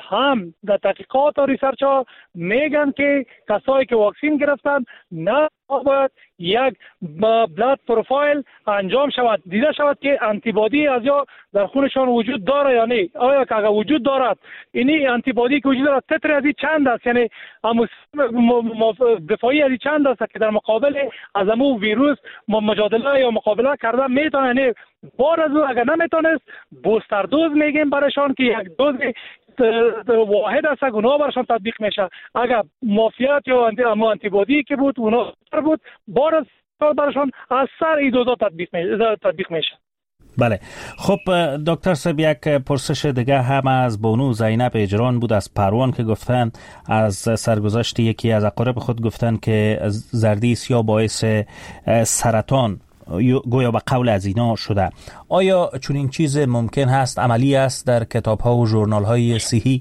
هم در تحقیقات و ریسرچ ها میگن که کسایی که واکسین گرفتن نه باید یک بلاد پروفایل انجام شود، دیده شود که انتیبادی از یا در خونشان وجود داره یا نه. آیا که اگر وجود دارد، اینی انتیبادی که وجود دارد تتر از این چند است، یعنی دفاعی از این چند است که در مقابل از امو ویروس مجادله یا مقابله کرده میتونه. یعنی بار از او اگر نمیتونست بوستر دوز میگیم برایشان که یک دوز واحد است، اونا برشان تطبیق میشه. اگر مافیات یا انتیبادی که بود اونا بود، بار از برشان از سر این دوزا تطبیق میشه. بله. خب دکتر صاحب، یک پرسش دیگه هم از بانو زینب اجران بود از پروان که گفتن از سرگذشت یکی از اقارب خود گفتن که زردی سیاه باعث سرطان گویا به قول از اینا شده. آیا چون این چیز ممکن هست، عملی است در کتاب ها و ژورنال های صحی؟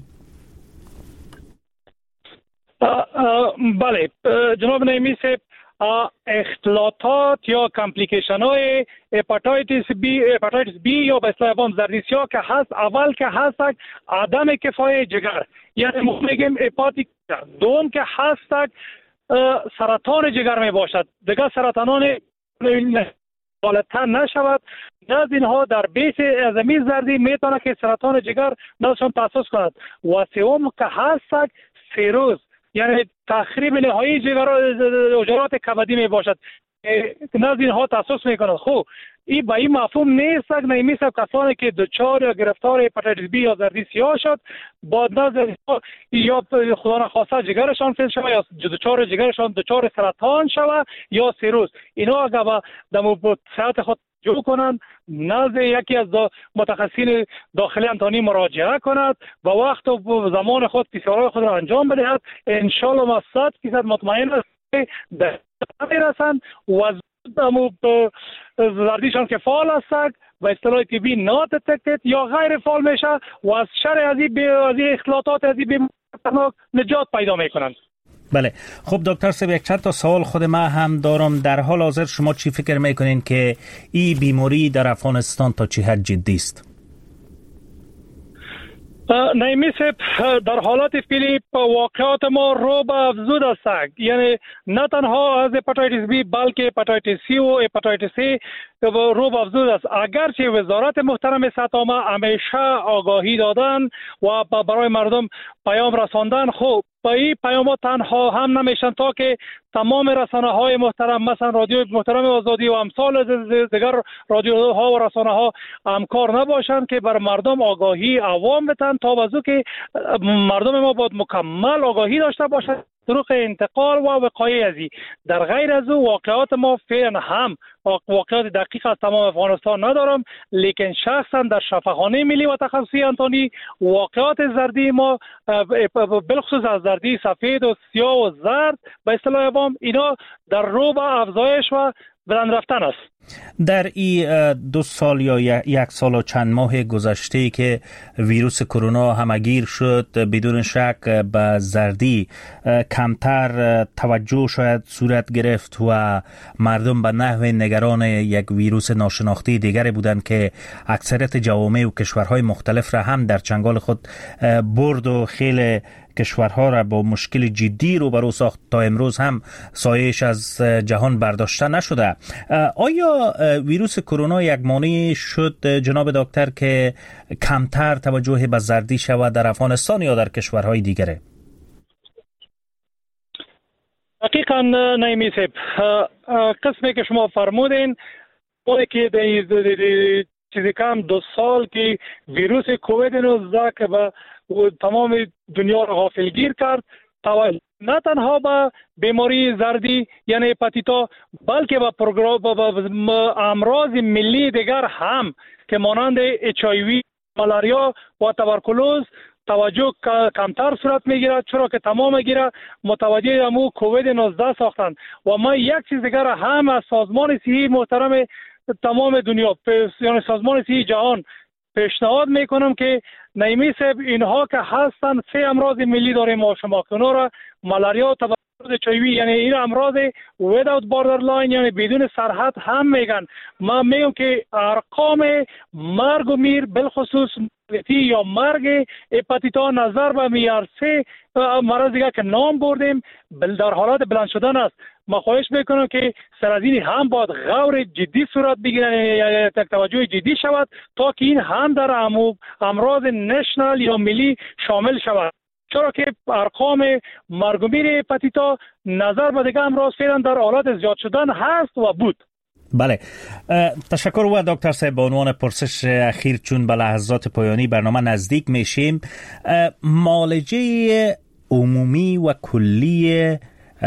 بله جناب نعیمی صاحب، اختلاطات یا کامپلیکیشن های هپاتیتس بی یا به اصطلاح زردی سیاه که هست، اول که هست عدم کفای جگر، یعنی ما میگیم هپاتیک. دوم که هست سرطان جگر می باشد، دیگه سرطانان بالاتر نشود. نزد اینها در بیس ازمی زردی میتونه که سرطان جگر نزدشان تاسیس کند. و سوم که هست سیروز، یعنی تخریب نهایی جگرات کبدی می باشد، نزد اینها تاسیس میکند. خب این به این مفهوم نیست نه مثل کسانی که دچار یا گرفتار هپاتیتس بی یا زردی سیاه شد با نظر یا خدا نخواسته جگرشان فیل شود یا دچار جگرشان دچار سرطان شود یا سیروز. اینا اگر به صحت خود جو کنند، نزد یکی از متخصصین داخلی انتانی مراجعه کند و وقت و زمان خود PCR خود را انجام بدهد، انشالله ما 100% مطمئن است که در میرسند و زردیشان که فعال است و اصطلاح طبی نات detected یا غیر فعال میشه و از شر از این اختلاطات از این بیماری نجات پیدا میکنند. بله. خب دکتر صاحب، یک چند تا سوال خود من هم دارم. در حال حاضر شما چی فکر میکنین که این بیماری در افغانستان تا چه حد جدی است؟ نعیمی صاحب، در حالت فعلی واقعات ما رو به افزود است، یعنی نه تنها از هپاتیتس بی بلکه هپاتیتس سی و هپاتیتس سی رو به افزود است. اگرچه وزارت محترم صحت عامه همیشه آگاهی دادن و برای مردم پیام رساندن، خب با این پیامات تنها هم نمیشن تا که تمام رسانه های محترم مثلا رادیو محترم آزادی و امثال دیگر رادیوها و رسانه ها همکار نباشند که بر مردم آگاهی عوام بدن تا بازو که مردم ما باید مکمل آگاهی داشته باشند طرق انتقال و وقایع ازی. در غیر از او واقعات ما فعلا هم واقعات دقیق از تمام افغانستان ندارم، لیکن شخصا در شفاخانه ملی و تخصصی انتانی واقعات زردی ما بالخصوص از زردی سفید و سیاه و زرد به اصطلاح عوام اینا در رو به افزایش و بلند رفتن است. در این 2 سال یا 1 سال و چند ماه گذشته که ویروس کرونا همگیر شد، بدون شک به زردی کمتر توجه شاید صورت گرفت و مردم به نحو نگران یک ویروس ناشناخته دیگری بودند که اکثریت جوامع و کشورهای مختلف را هم در چنگال خود برد و خیلی کشورها را با مشکل جدی روبرو ساخت. تا امروز هم سایه‌اش از جهان برداشته نشده. آیا ویروس کرونا یک مانع شد جناب دکتر که کمتر توجه به زردی شود در افغانستان یا در کشورهای دیگره؟ حقیقا نعیمی صاحب، قسمی که شما فرمودین که چیزی کم 2 سال که ویروس کووید 19 که به تمام دنیا را غافلگیر کرد، نه تنها به بیماری زردی یعنی هپاتیتا بلکه به امراض ملی دیگر هم که مانند HIV، مالاریا و توبرکولوز توجه کمتر صورت میگیرد، چرا که تمام گیره متوجه امو کووید 19 ساختند. و ما یک چیز دیگر هم از سازمان صحی محترم تمام دنیا یعنی سازمان صحی جهان پیشنهاد میکنم که نعیمی صاحب اینها که هستن 3 امراض ملی داریم ما شما که اونا را مالاریا و توبرکولوز چایوی، یعنی این امراض without borderline یعنی بدون سرحد هم میگن. من میگم که ارقام مرگ و میر بالخصوص یا مرگ هپاتیتا نظر به معیار 3 مرض دیگه که نام بردیم در حالات بلند شدن است. ما خواهش میکنم که سرازین هم باید غور جدی صورت بگیرن یا توجه جدی شود تا که این هم در امراض نشنال یا ملی شامل شود، چرا که ارقام مرگ و میر هپاتیتا نظر به دیگه امراض فعلا در حالات زیاد شدن هست و بود. بله، تشکر. و دکتر صاحب به عنوان پرسش اخیر چون به لحظات پایانی برنامه نزدیک میشیم، معالجه عمومی و کلی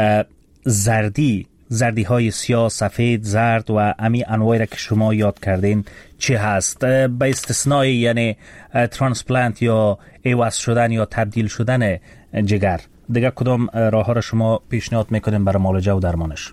زردی های سیاه، سفید، زرد و امی انواعی را که شما یاد کردین چه هست؟ به استثنای یعنی ترانسپلانت یا عوض شدن یا تبدیل شدن جگر، دیگه کدام راه ها را شما پیشنهاد میکنین برای معالجه و درمانش؟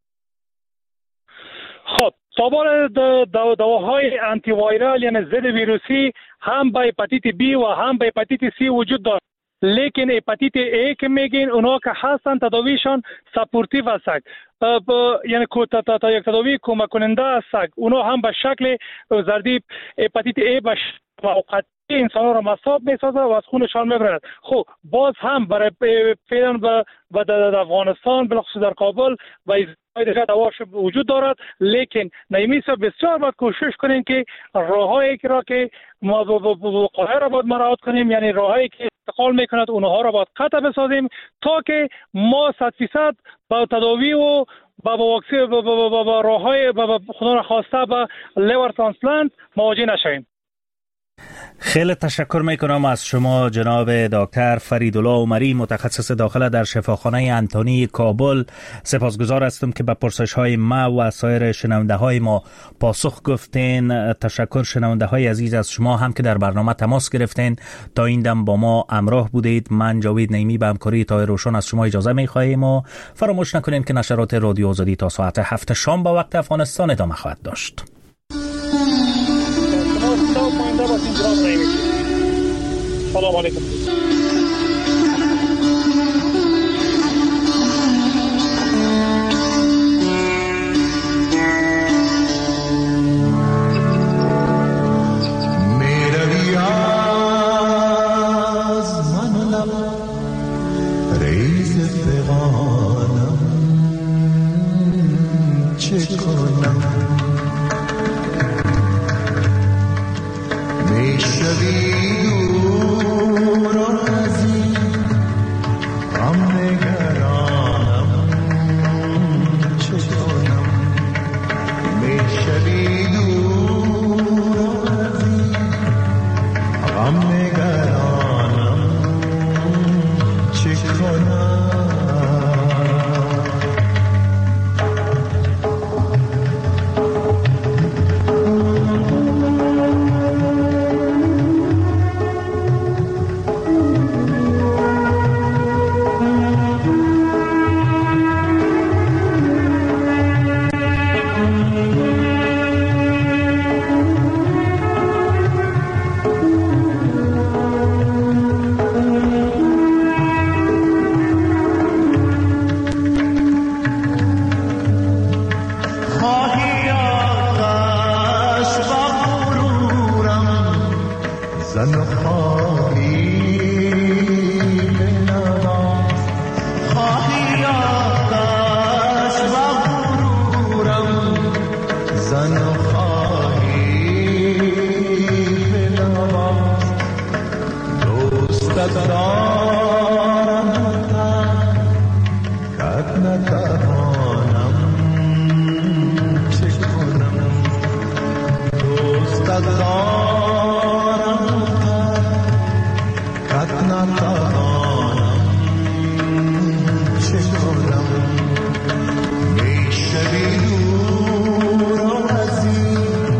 خب طبعا دواهای آنتی وایرال یعنی ضد ویروسی هم به هپاتیت بی و هم به هپاتیت سی وجود دارد، لیکن هپاتیت ای که میگین اونا که هستن تداویشان سپورتیو هست، یعنی تا یک تداوی کمک کننده هست. اونا هم به شکل زردی هپاتیت ای به موقتی انسان را مصاب میسازه و از خونشان میبرد. خب باز هم برای فعلا در افغانستان بلخصوص در کابل و دیگه دواش وجود دارد، لیکن نمیشه بسیار باید کوشش کنیم که راههایی که ما وقایع را باید مراعات کنیم، یعنی راههایی که انتقال میکند اونها را باید قطع بسازیم تا که ما 100% با تداوی و با راههای خدا نخواسته با لیور ترانسپلانت مواجه نشویم. خیلی تشکر میکنم از شما جناب دکتر فریدالله عمری، متخصص داخله در شفاخانه انتونی کابل. سپاسگزار هستم که به پرسش های ما و سایر شنونده های ما پاسخ گفتین. تشکر شنونده های عزیز از شما هم که در برنامه تماس گرفتین تا این دم با ما همراه بودید. من جاوید نعیمی به همکاری تای روشن از شما اجازه میخواهیم و فراموش نکنین که نشرات رادیو آزادی تا ساعت 7 شام با وقت افغانستان ادامه خواهد داشت. سلام علیکم.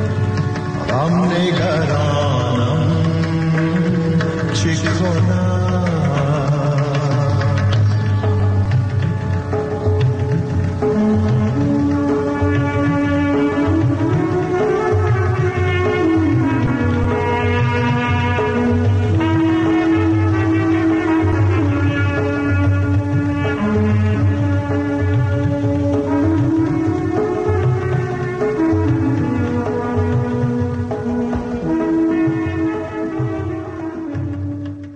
چه کنم